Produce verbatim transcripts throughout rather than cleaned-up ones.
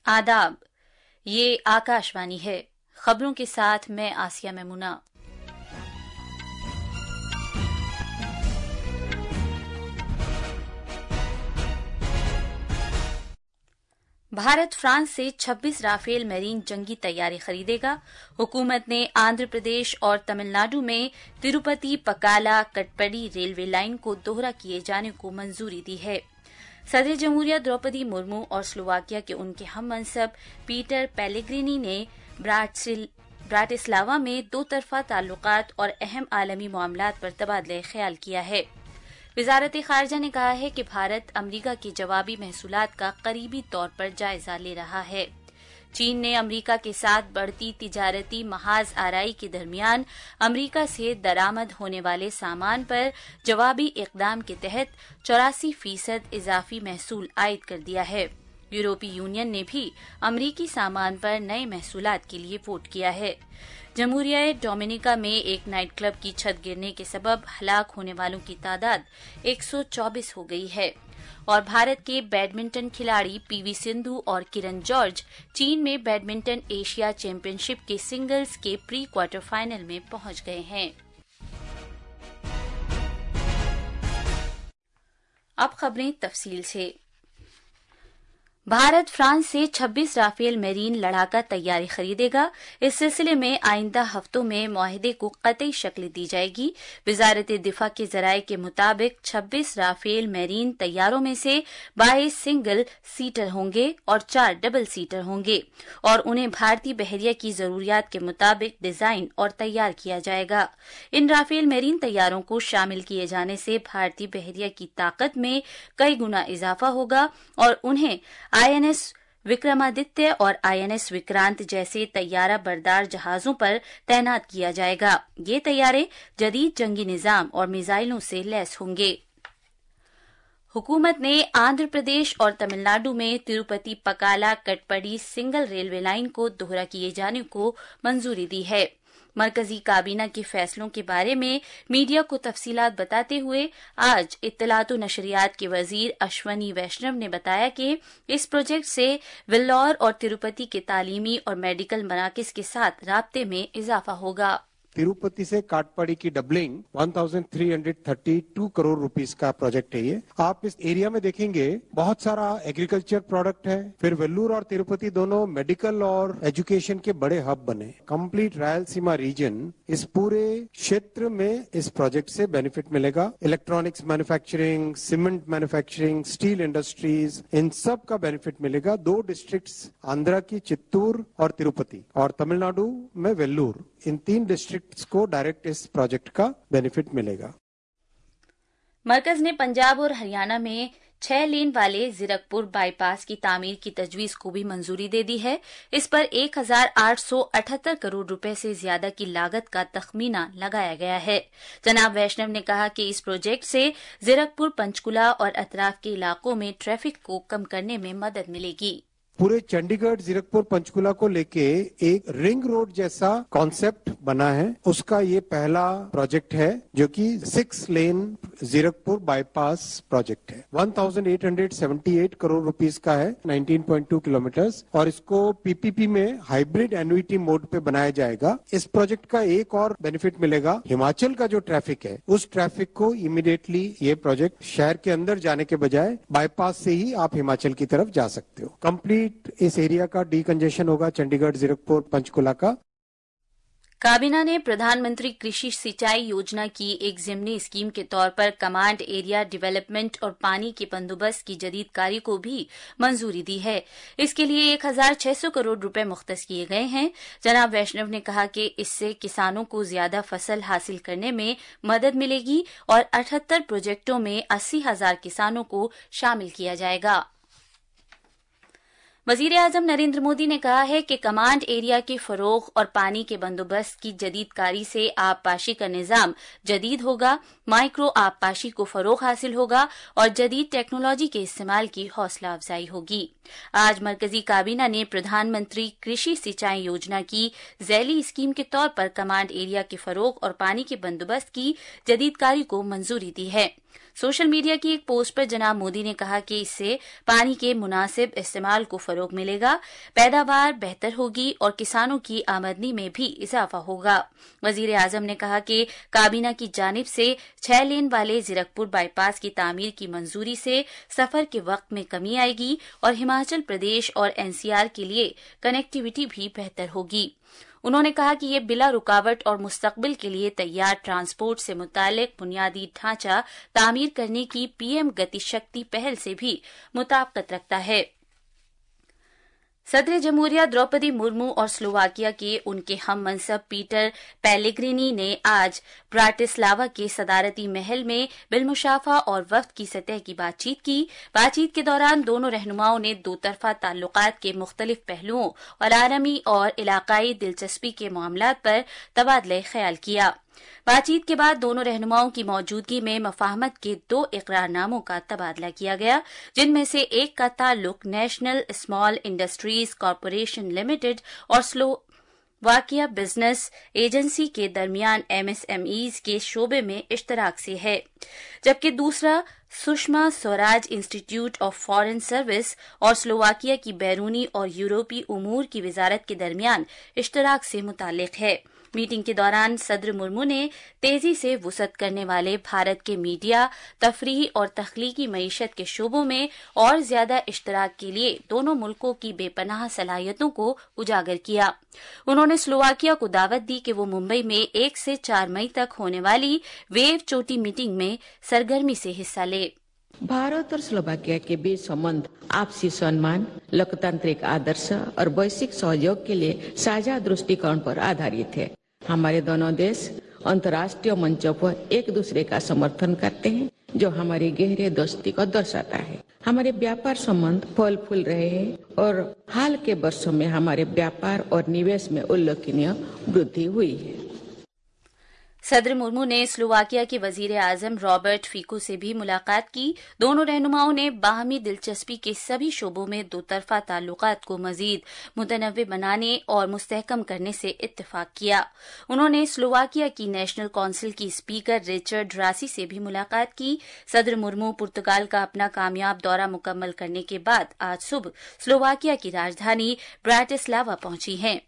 आदाब, ये आकाशवाणी है। खबरों के साथ मैं आसिया मैमुना। भारत फ्रांस से छब्बीस राफेल मैरीन जंगी तैयारी खरीदेगा। हुकूमत ने आंध्र प्रदेश और तमिलनाडु में तिरुपति पकाला कटपडी रेलवे लाइन को दोहरा किए जाने को मंजूरी दी है। सदर जमहूरिया द्रौपदी मुर्मू और स्लोवाकिया के उनके हम मनसब पीटर पेलेग्रिनी ने ब्राटिस्लावा में दो तरफा ताल्लुकात और अहम आलमी मामलात पर तबादला ख्याल किया है। वजारत खारजा ने कहा है कि भारत अमरीका के जवाबी महसूलात का करीबी तौर पर जायजा ले रहा है। चीन ने अमरीका के साथ बढ़ती तिजारती महाज आराई के दरमियान अमरीका से दरामद होने वाले सामान पर जवाबी इकदाम के तहत चौरासी फीसद इजाफी महसूल आयद कर दिया है। यूरोपीय यूनियन ने भी अमरीकी सामान पर नए महसूलात के लिए वोट किया है। जमहूरिया डोमिनिका में एक नाइट क्लब की छत गिरने के सबब हलाक होने वालों की तादाद एक सौ चौबीस हो गई है। और भारत के बैडमिंटन खिलाड़ी पीवी सिंधु और किरण जॉर्ज चीन में बैडमिंटन एशिया चैंपियनशिप के सिंगल्स के प्री क्वार्टर फाइनल में पहुंच गए हैं। अब खबरें तफसील से। भारत फ्रांस से छब्बीस राफेल मैरीन लड़ाका तैयारी खरीदेगा। इस सिलसिले में आइंदा हफ्तों में मुआहदे को कतई शक्ल दी जाएगी। वजारत दिफा के जराये के मुताबिक छब्बीस राफेल मैरीन तैयारों में से बाईस सिंगल सीटर होंगे और चार डबल सीटर होंगे और उन्हें भारतीय बहरिया की जरूरियात के मुताबिक डिजाइन और तैयार किया जाएगा। इन राफेल मैरीन तैयारों को शामिल किए जाने से भारतीय बहरिया की ताकत में कई गुना इजाफा होगा और उन्हें आईएनएस विक्रमादित्य और आईएनएस विक्रांत जैसे तैयारा बरदार जहाजों पर तैनात किया जाएगा। ये तैयारे जदीद जंगी निजाम और मिसाइलों से लैस होंगे। हुकूमत ने आंध्र प्रदेश और तमिलनाडु में Tirupati Pakala Katpadi single railway line को दोहरा किए जाने को मंजूरी दी है। मरकजी काबीना के फैसलों के बारे में मीडिया को तफसीलात बताते हुए आज इत्तलात व नशरियात के वजीर अश्वनी वैष्णव ने बताया कि इस प्रोजेक्ट से वेल्लोर और तिरुपति के तालीमी और मेडिकल मराकज के साथ राब्ते में इजाफा होगा। तिरुपति से काटपाड़ी की डबलिंग तेरह सौ बत्तीस करोड़ रुपीस का प्रोजेक्ट है। ये आप इस एरिया में देखेंगे बहुत सारा एग्रीकल्चर प्रोडक्ट है। फिर वेल्लूर और तिरुपति दोनों मेडिकल और एजुकेशन के बड़े हब बने। कंप्लीट रायलसीमा रीजन इस पूरे क्षेत्र में इस प्रोजेक्ट से बेनिफिट मिलेगा। Electronics manufacturing, cement manufacturing, steel industries, इन सब का बेनिफिट मिलेगा। दो डिस्ट्रिक्ट्स आंध्रा की चित्तूर और तिरुपति और तमिलनाडु में वेल्लूर, इन तीन डिस्ट्रिक्ट्स को डायरेक्ट इस प्रोजेक्ट का बेनिफिट मिलेगा। मरकज ने पंजाब और हरियाणा में छह लेन वाले जीरकपुर बाईपास की तामीर की तजवीज को भी मंजूरी दे दी है। इस पर एक हजार आठ सौ अठहत्तर करोड़ रुपए से ज्यादा की लागत का तखमीना लगाया गया है। जनाब वैष्णव ने कहा कि इस प्रोजेक्ट से जीरकपुर, पंचकुला और अतराफ के इलाकों में ट्रैफिक को कम करने में मदद मिलेगी। पूरे चंडीगढ़, जीरकपुर, पंचकुला को लेके एक रिंग रोड जैसा कॉन्सेप्ट बना है। उसका ये पहला प्रोजेक्ट है जो कि six lane Zirakpur bypass project है। अठारह सौ अठहत्तर करोड़ रुपीस का है, उन्नीस पॉइंट दो किलोमीटर्स, और इसको पीपीपी में हाइब्रिड एन्युइटी मोड पे बनाया जाएगा। इस प्रोजेक्ट का एक और बेनिफिट मिलेगा। हिमाचल का जो ट्रैफिक है उस ट्रैफिक को इमीडिएटली ये प्रोजेक्ट शहर के अंदर जाने के बजाय बाईपास से ही आप हिमाचल की तरफ जा सकते हो। कंप्लीट इस एरिया का डीकंजेशन होगा, चंडीगढ़, जीरकपुर, पंचकुला का। काबीना ने प्रधानमंत्री कृषि सिंचाई योजना की एक ज़िमनी स्कीम के तौर पर कमांड एरिया डेवलपमेंट और पानी के बंदोबस्त की जदीद कारी को भी मंजूरी दी है। इसके लिए एक हजार छह सौ करोड़ रुपए मुख्तस किए गए हैं। जनाब वैष्णव ने कहा कि इससे किसानों को ज्यादा फसल हासिल करने में मदद मिलेगी और अठहत्तर प्रोजेक्टों में अस्सी हजार किसानों को शामिल किया जाएगा। वजीर आजम नरेंद्र मोदी ने कहा है कि कमांड एरिया के फरोग और पानी के बंदोबस्त की जदीदकारी से आबपाशी का निजाम जदीद होगा, माइक्रो आबपाशी को फरोग हासिल होगा और जदीद टेक्नोलॉजी के इस्तेमाल की हौसला अफजाई होगी। आज मरकजी काबीना ने प्रधानमंत्री कृषि सिंचाई योजना की जैली स्कीम के तौर पर कमांड एरिया के फरोग और पानी के बंदोबस्त की जदीदकारी को मंजूरी दी है। सोशल मीडिया की एक पोस्ट पर जनाब मोदी ने कहा कि इससे पानी के मुनासिब इस्तेमाल को फरोग मिलेगा, पैदावार बेहतर होगी और किसानों की आमदनी में भी इजाफा होगा। वजीर आजम ने कहा कि काबीना की जानिब से छह लेन वाले जीरकपुर बाईपास की तामीर की मंजूरी से सफर के वक्त में कमी आएगी और हिमाचल प्रदेश और एनसीआर के लिए कनेक्टिविटी भी बेहतर होगी। उन्होंने कहा कि ये बिला रुकावट और मुस्तकबिल के लिए तैयार ट्रांसपोर्ट से मुतालिक बुनियादी ढांचा तामीर करने की पीएम गति शक्ति पहल से भी मुताबिकत रखता है। सदर जमहूरिया द्रौपदी मुर्मू और स्लोवाकिया के उनके हम मनसब पीटर पेलेग्रिनी ने आज ब्राटिस्लावा के सदारती महल में बिलमुशाफा और वफ्द की सतह की बातचीत की। बातचीत के दौरान दोनों रहनुमाओं ने दो तरफा ताल्लुकात के मुख्तलिफ पहलुओं और आलमी और इलाकाई दिलचस्पी के मामलात पर तबादला ख्याल किया। बातचीत के बाद दोनों रहनुमाओं की मौजूदगी में मफाहमत के दो इकरारनामों का तबादला किया गया, जिनमें से एक का ताल्लुक national small industries corporation limited और स्लोवाकिया बिजनेस एजेंसी के दरमियान एमएसएमईज के शोबे में इश्तराक से है, जबकि दूसरा Sushma Swaraj institute of foreign service और स्लोवाकिया की बैरूनी और यूरोपीय उमूर की वजारत के दरमियान इश्तराक से मुताल्लिक है। मीटिंग के दौरान सदर मुर्मू ने तेजी से वुसअत करने वाले भारत के मीडिया, तफरीह और तख्लीकी मईशत के शोबों में और ज्यादा इश्तराक के लिए दोनों मुल्कों की बेपनाह सलाहियतों को उजागर किया। उन्होंने स्लोवाकिया को दावत दी कि वो मुंबई में एक से चार मई तक होने वाली वेव चोटी मीटिंग में सरगर्मी से हिस्सा ले। भारत और स्लोवाकिया के बीच संबंध आपसी सम्मान, लोकतांत्रिक आदर्श और वैश्विक सहयोग के लिए साझा दृष्टिकोण पर आधारित है। हमारे दोनों देश अंतर्राष्ट्रीय मंचों पर एक दूसरे का समर्थन करते हैं, जो हमारी गहरी दोस्ती को दर्शाता है। हमारे व्यापार संबंध फल फूल रहे हैं और हाल के वर्षों में हमारे व्यापार और निवेश में उल्लेखनीय वृद्धि हुई है। सदर मुर्मू ने स्लोवाकिया के वजीर आजम रॉबर्ट फीको से भी मुलाकात की। दोनों रहनुमाओं ने बाहमी दिलचस्पी के सभी शोबों में दो तरफा ताल्लुकात को मजीद मुतनव्वे बनाने और मुस्तहकम करने से इत्तेफाक किया। उन्होंने स्लोवाकिया की नेशनल काउंसिल की स्पीकर रिचर्ड रासी से भी मुलाकात की। सदर मुर्मू पुर्तगाल का अपना कामयाब दौरा मुकम्मल करने के बाद आज सुबह स्लोवाकिया की राजधानी ब्राटिस्लावा पहुंची हैं।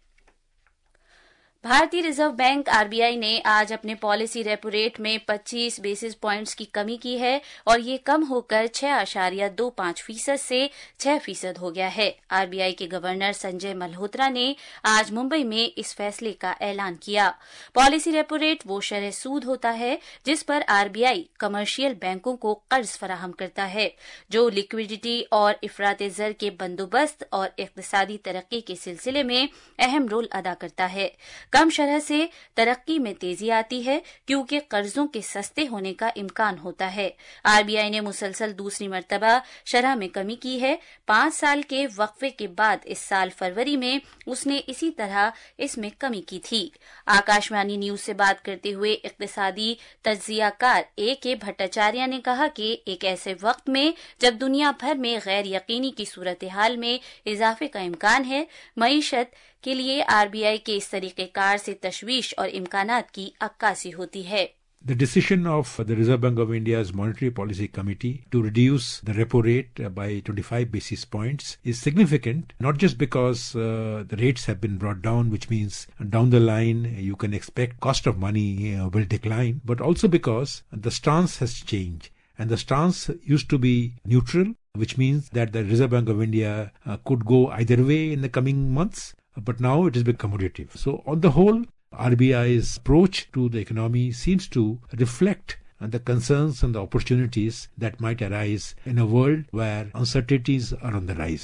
भारतीय रिजर्व बैंक आरबीआई ने आज अपने पॉलिसी रेपो रेट में पच्चीस बेसिस पॉइंट्स की कमी की है और ये कम होकर छह आशारिया दो पांच फीसद से छह फीसद हो गया है। आरबीआई के गवर्नर संजय मल्होत्रा ने आज मुंबई में इस फैसले का ऐलान किया। पॉलिसी रेपो रेट वो शरह सूद होता है जिस पर आरबीआई कमर्शियल बैंकों को कर्ज फराहम करता है, जो लिक्विडिटी और इफराते ज़र के बंदोबस्त और इक्तिसादी तरक्की के सिलसिले में अहम रोल अदा करता है। कम शरह से तरक्की में तेजी आती है क्योंकि कर्जों के सस्ते होने का इम्कान होता है। आरबीआई ने मुसलसल दूसरी मर्तबा शरह में कमी की है। पांच साल के वक्फे के बाद इस साल फरवरी में उसने इसी तरह इसमें कमी की थी। आकाशवाणी न्यूज से बात करते हुए इक्तिसादी तज्जियाकार ए के भट्टाचार्य ने कहा कि एक ऐसे वक्त में जब दुनिया भर में गैर यकीनी की सूरत हाल में इजाफे का इम्कान है, मईशत के लिए आरबीआई के इस तरीक़ेकार से तशवीश और इम्कानात की अक्कासी होती है। The decision of the Reserve Bank of India's Monetary Policy Committee to reduce the repo rate by twenty-five basis points is significant, not just because uh, the rates have been brought down, which means down the line you can expect cost of money uh, will decline, but also because the stance has changed. And the stance used to be neutral, which means that the Reserve Bank of India uh, could go either way in the coming months, but now it has become accommodative. So on the whole, R B I's approach to the economy seems to reflect the concerns and the opportunities that might arise in a world where uncertainties are on the rise.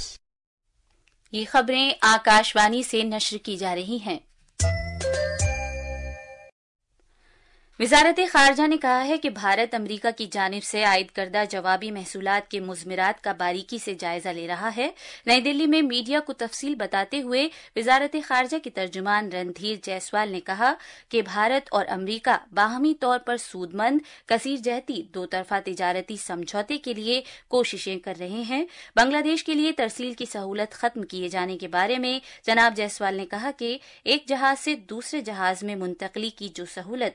ये खबरें आकाशवाणी से नश्र की जा रही हैं। वजारत खारजा ने कहा है कि भारत अमरीका की जानिब से आयद करदा जवाबी महसूलात के मुज़मिरात का बारीकी से जायजा ले रहा है। नई दिल्ली में मीडिया को तफसील बताते हुए वजारत खारजा के तर्जुमान रणधीर जायसवाल ने कहा कि भारत और अमरीका बाहमी तौर पर सूदमंद कसीर जहती दो तरफा तिजारती समझौते के लिए कोशिशें कर रहे हैं। बांग्लादेश के लिए तरसील की सहूलत खत्म किए जाने के बारे में जनाब जायसवाल ने कहा कि एक जहाज से दूसरे जहाज में मुंतकली की जो सहूलत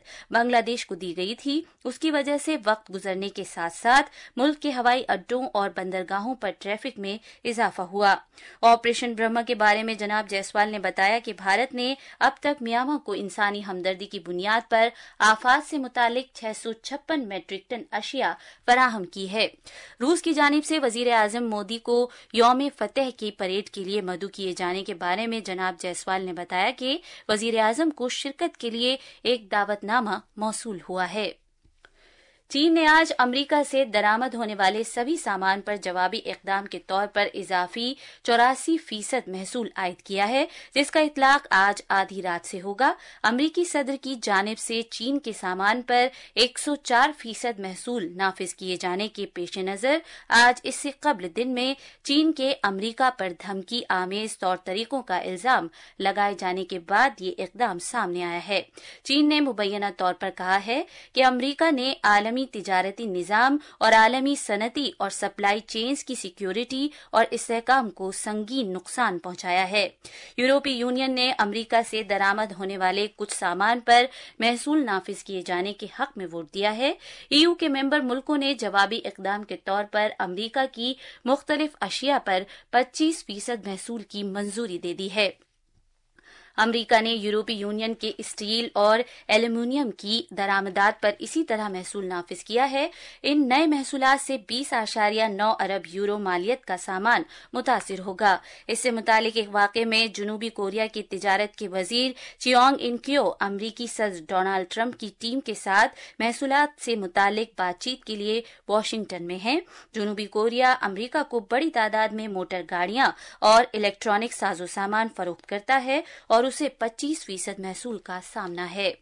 بنگلہ دیش کو دی گئی تھی، اس کی وجہ سے وقت گزرنے کے ساتھ ساتھ ملک کے ہوائی اڈوں اور بندرگاہوں پر ٹریفک میں اضافہ ہوا۔ آپریشن برہما کے بارے میں جناب جیسوال نے بتایا کہ بھارت نے اب تک میانمار کو انسانی ہمدردی کی بنیاد پر آفات سے متعلق چھ سو چھپن میٹرک ٹن اشیاء فراہم کی ہے۔ روس کی جانب سے وزیر اعظم مودی کو یوم فتح کی پریڈ کے لیے مدعو کیے جانے کے بارے میں جناب جیسوال نے بتایا کہ وزیر اعظم کو شرکت کے لیے ایک دعوت نامہ موصول ہوا ہے۔ چین نے آج امریکہ سے درآمد ہونے والے سبھی سامان پر جوابی اقدام کے طور پر اضافی چوراسی فیصد محصول عائد کیا ہے، جس کا اطلاق آج آدھی رات سے ہوگا۔ امریکی صدر کی جانب سے چین کے سامان پر ایک سو چار فیصد محصول نافذ کیے جانے کے پیش نظر آج اس سے قبل دن میں چین کے امریکہ پر دھمکی آمیز طور طریقوں کا الزام لگائے جانے کے بعد یہ اقدام سامنے آیا ہے۔ چین نے مبینہ طور پر کہا ہے کہ امریکہ نے عالمی تجارتی نظام اور عالمی صنعتی اور سپلائی چینز کی سیکیورٹی اور استحکام کو سنگین نقصان پہنچایا ہے۔ یورپی یونین نے امریکہ سے درآمد ہونے والے کچھ سامان پر محصول نافذ کیے جانے کے حق میں ووٹ دیا ہے۔ ای یو کے ممبر ملکوں نے جوابی اقدام کے طور پر امریکہ کی مختلف اشیاء پر پچیس فیصد محصول کی منظوری دے دی ہے۔ امریکہ نے یورپی یونین کے اسٹیل اور ایلومینیم کی درآمدات پر اسی طرح محصول نافذ کیا ہے۔ ان نئے محصولات سے بیس اشاریہ نو ارب یورو مالیت کا سامان متاثر ہوگا۔ اس سے متعلق ایک واقعے میں جنوبی کوریا کی تجارت کے وزیر چیونگ ان کیو امریکی صدر ڈونالڈ ٹرمپ کی ٹیم کے ساتھ محصولات سے متعلق بات چیت کے لیے واشنگٹن میں ہیں۔ جنوبی کوریا امریکہ کو بڑی تعداد میں موٹر گاڑیاں اور الیکٹرانک ساز و سامان فروخت کرتا ہے اور اسے پچیس فیصد محصول کا سامنا ہے۔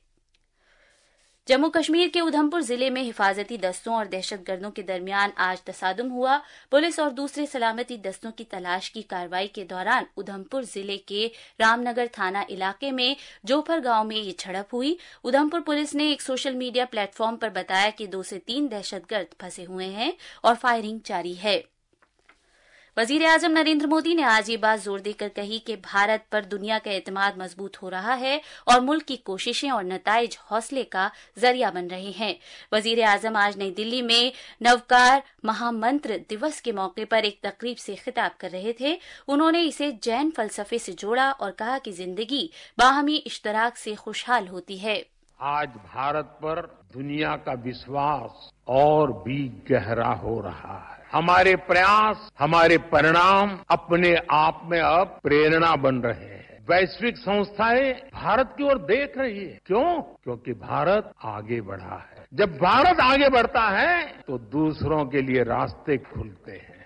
جموں کشمیر کے ادھمپور ضلع میں حفاظتی دستوں اور دہشت گردوں کے درمیان آج تصادم ہوا۔ پولیس اور دوسرے سلامتی دستوں کی تلاش کی کارروائی کے دوران ادھمپور ضلع کے رام نگر تھانہ علاقے میں جوفر گاؤں میں یہ جھڑپ ہوئی۔ ادھمپور پولیس نے ایک سوشل میڈیا پلیٹ فارم پر بتایا کہ دو سے تین دہشت گرد پھنسے ہوئے ہیں اور فائرنگ جاری ہے۔ وزیر اعظم نریندر مودی نے آج یہ بات زور دے کر کہی کہ بھارت پر دنیا کا اعتماد مضبوط ہو رہا ہے اور ملک کی کوششیں اور نتائج حوصلے کا ذریعہ بن رہے ہیں۔ وزیر اعظم آج نئی دلی میں نوکار مہا منتر دیوس کے موقع پر ایک تقریب سے خطاب کر رہے تھے۔ انہوں نے اسے جین فلسفے سے جوڑا اور کہا کہ زندگی باہمی اشتراک سے خوشحال ہوتی ہے۔ آج بھارت پر دنیا کا وشواس اور بھی گہرا ہو رہا ہے۔ ہمارے پریاس، ہمارے پرینام اپنے آپ میں اب پریرنا بن رہے ہیں۔ ویشوک سنستھائیں بھارت کی اور دیکھ رہی ہے۔ کیوں؟ کیونکہ بھارت آگے بڑھا ہے۔ جب بھارت آگے بڑھتا ہے تو دوسروں کے لیے راستے کھلتے ہیں۔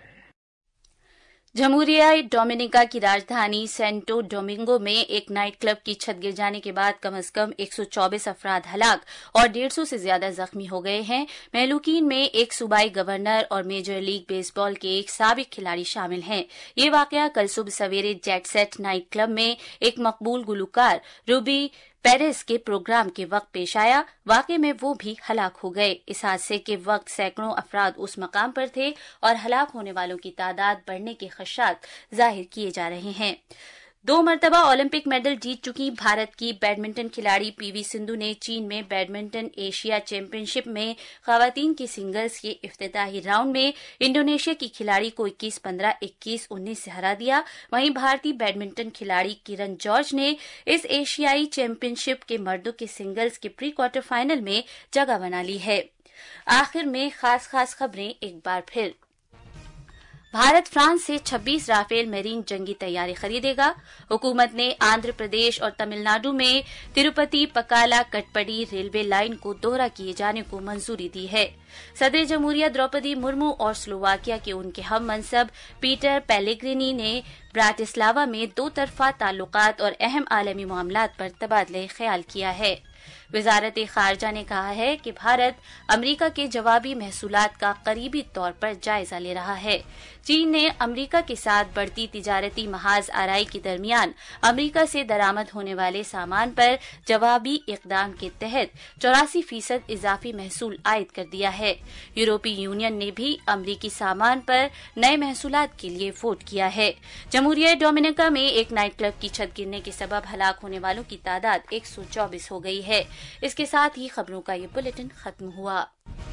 جمہوریہ ڈومینیکا کی راجدھانی سینٹو ڈومینگو میں ایک نائٹ کلب کی چھت گر جانے کے بعد کم از کم ایک سو چوبیس افراد ہلاک اور ڈیڑھ سو سے زیادہ زخمی ہو گئے ہیں۔ مہلوکین میں ایک صوبائی گورنر اور میجر لیگ بیس بال کے ایک سابق کھلاڑی شامل ہیں۔ یہ واقعہ کل صبح سویرے جیٹ سیٹ نائٹ کلب میں ایک مقبول گلوکار روبی پیرس کے پروگرام کے وقت پیش آیا۔ واقعے میں وہ بھی ہلاک ہو گئے۔ اس حادثے کے وقت سینکڑوں افراد اس مقام پر تھے اور ہلاک ہونے والوں کی تعداد بڑھنے کے خدشات ظاہر کیے جا رہے ہیں۔ دو مرتبہ اولمپک میڈل جیت چکی بھارت کی بیڈمنٹن کھلاڑی پی وی سندھو نے چین میں بیڈمنٹن ایشیا چیمپئن شپ میں خواتین کی سنگلز کے افتتاحی راؤنڈ میں انڈونیشیا کی کھلاڑی کو اکیس پندرہ اکیس انیس سے ہرا دیا۔ وہیں بھارتی بیڈمنٹن کھلاڑی کرن جارج نے اس ایشیائی چیمپئن شپ کے مردوں کے سنگلز کے پری کوارٹر فائنل میں جگہ بنا لی ہے۔ آخر میں خاص خاص خبریں ایک بار پھر۔ بھارت فرانس سے چھبیس رافیل میرین جنگی طیارے خریدے گا۔ حکومت نے آندھر پردیش اور تمل ناڈو میں تروپتی پکالا کٹپڑی ریلوے لائن کو دوہرا کیے جانے کو منظوری دی ہے۔ صدر جمہوریہ دروپدی مرمو اور سلوواکیہ کے ان کے ہم منصب پیٹر پیلیگرینی نے براتسلاوا میں دو طرفہ تعلقات اور اہم عالمی معاملات پر تبادلہ خیال کیا ہے۔ وزارت خارجہ نے کہا ہے کہ بھارت امریکہ کے جوابی محصولات کا قریبی طور پر جائزہ لے رہا ہے۔ چین نے امریکہ کے ساتھ بڑھتی تجارتی محاذ آرائی کے درمیان امریکہ سے درآمد ہونے والے سامان پر جوابی اقدام کے تحت چوراسی فیصد اضافی محصول عائد کر دیا ہے۔ یورپی یونین نے بھی امریکی سامان پر نئے محصولات کے لیے ووٹ کیا ہے۔ جمہوریہ ڈومینیکا میں ایک نائٹ کلب کی چھت گرنے کے سبب ہلاک ہونے والوں کی تعداد ایک سو چوبیس ہو گئی ہے۔ اس کے ساتھ ہی خبروں کا یہ بلیٹن ختم ہوا۔